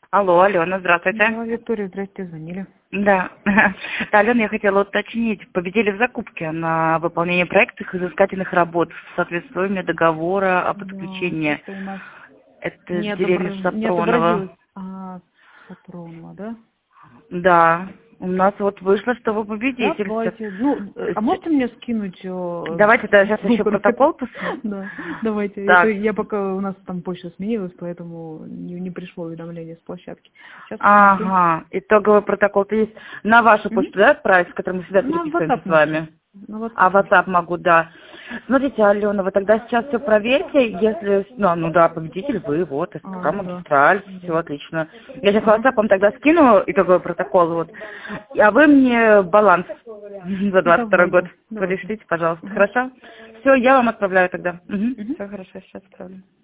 Алло, Алена, здравствуйте. Да, Виктория, здрасте, звонили. Да. Да, Алена, я хотела уточнить, победили в закупке на выполнение проектов изыскательных работ в соответствии договора о подключении. Да, у нас Это не деревня не Сапронова. отобразилось. Сапронова, да? Да. У нас вот вышло, что вы победитель. Давайте. А можете мне скинуть Давайте, да, сейчас еще ссылку на протокол посмотрим. Да, давайте. Так. Я пока у нас там почта сменилась, поэтому не пришло уведомление с площадки. Сейчас посмотрю. Ага. Итоговый протокол-то есть. На вашу Мгм. почту, да, отправить, с которой мы всегда На переписываемся WhatsApp с вами? можете. На WhatsApp А можете. WhatsApp могу, да. Смотрите, Алена, вы тогда сейчас все проверьте, если, ну да, победитель вы, вот, СК Ну да. Магистраль, все Да. отлично. Я сейчас Ага. WhatsApp вам тогда скину итоговый протокол, вот, а вы мне баланс за 22 год Давайте. пришлите, пожалуйста, Ага. хорошо? Все, я вам отправляю тогда. Мгм. Все хорошо, сейчас отправлю.